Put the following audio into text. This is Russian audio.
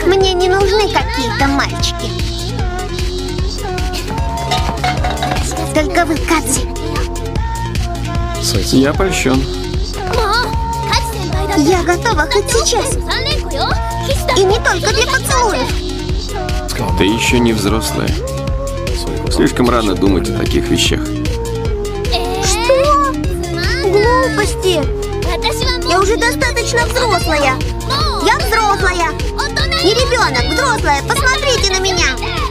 Мне не нужны какие-то мальчики. Только вы, Кадзи. Я польщен. Я готова хоть сейчас. И не только для поцелуев. Ты еще не взрослая. Слишком рано думать о таких вещах. Что? Глупости. Я уже достаточно взрослая. Я взрослая. Не ребенок, взрослая. Посмотрите на меня.